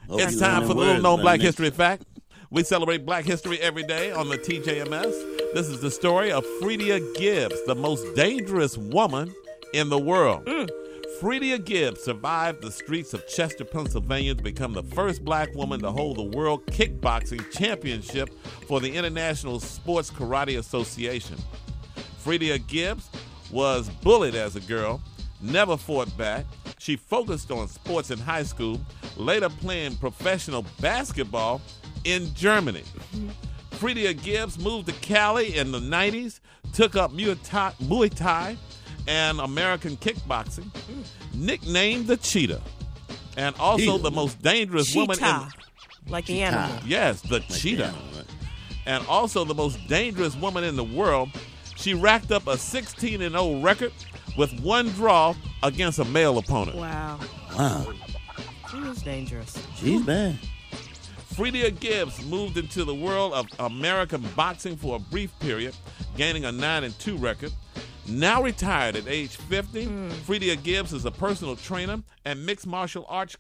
It's time for the Little Known Black History Fact. We celebrate Black History every day on the TJMS. This is the story of Fredia Gibbs, the most dangerous woman in the world. Fredia Gibbs survived the streets of Chester, Pennsylvania to become the first black woman to hold the World Kickboxing Championship for the International Sports Karate Association. Fredia Gibbs was bullied as a girl, never fought back. She focused on sports in high school, later playing professional basketball in Germany. Fredia Gibbs moved to Cali in the 90s, took up Muay Thai and American kickboxing, nicknamed the Cheetah, and also the most dangerous woman like the animal. Yes, the cheetah. And also the most dangerous woman in the world. She racked up a 16-0 record with one draw against a male opponent. Wow. She was dangerous. She's bad. Fredia Gibbs moved into the world of American boxing for a brief period, gaining a 9-2 record. Now retired at age 50, Fredia Gibbs is a personal trainer and mixed martial arts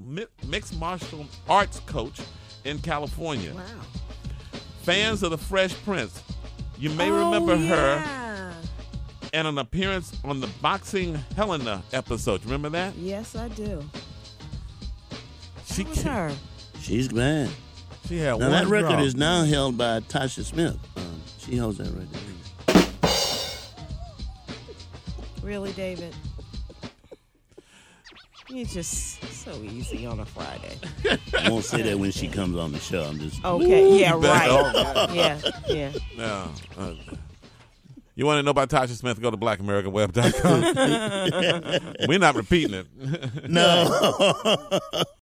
coach in California. Wow. Fans of the Fresh Prince, you may remember her and an appearance on the Boxing Helena episode. Remember that? Yes, I do. She was her. She's bad. She had now one that record draw. is now held by Tasha Smith. She holds that right there. Really, David? You're just so easy on a Friday. I won't say that when she comes on the show. I'm just okay. Yeah, right. Yeah. No. You want to know about Tasha Smith? Go to BlackAmericanWeb.com. We're not repeating it. No.